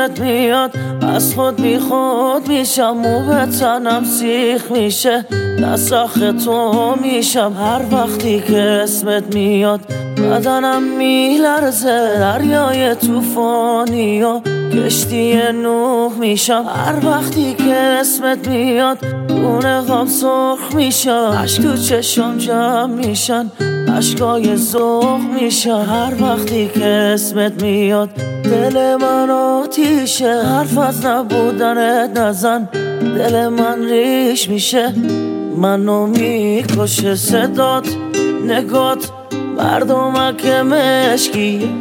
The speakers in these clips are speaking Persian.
اسمت میاد از خود بی خود میشم، مو به تنم سیخ میشه، دستاخ تو میشم. هر وقتی که اسمت میاد بدنم میلرزه، دریای توفانی و کشتی نوح میشم. هر وقتی که اسمت میاد گونه غم سرخ میشم، عشق تو چشم جمع میشن، عشقای ذوق میشن. هر وقتی که اسمت میاد دل من آتیشه، حرف از نبودنت نزن دل من ریش میشه. منو میکشه صدات، نگات، مردمک مشکی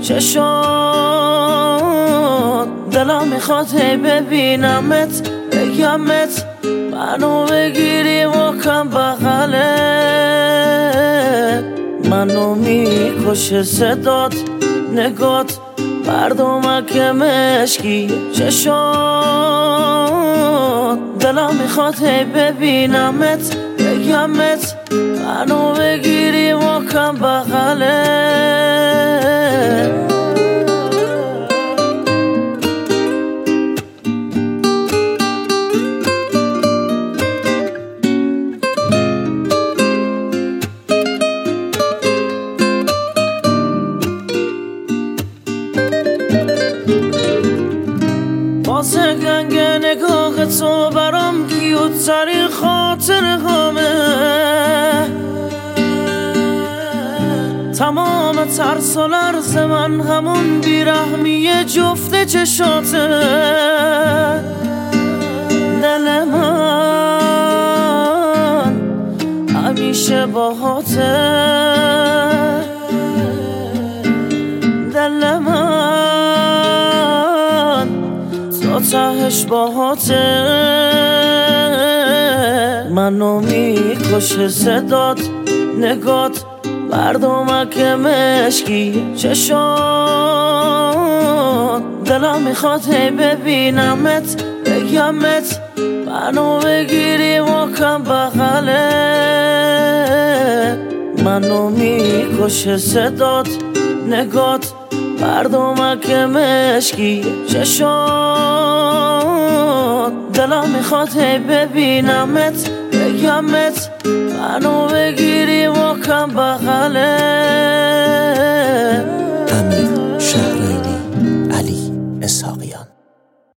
چشات. دلم میخواد هی ببینمت بگمت، منو بگیری محکم بغلت. منو میکشه صدات، نگات، مردمک مشکی چشات. دلم میخواد هی ببینمت بگمت، منو بگیری محکم بغلت. واسه گنگ نگاه تو برام کیوت ترین خاطر همه، تمام ترس و لرز من همون بیرحمی جفت چشاته. دل من همیشه باهاته، دل من تا تهش باهاته. منو میکشه صدات، نگات، مردمک مشکی چشات. دلم میخواد هی ببینمت بگمت، منو بگیری محکم بغلت. منو میکشه صدات، نگات، مردمک مشکی چشات. دلم میخواد هی ببینمت بگمت، منو بگیری محکم بغلت. امیر شهرینی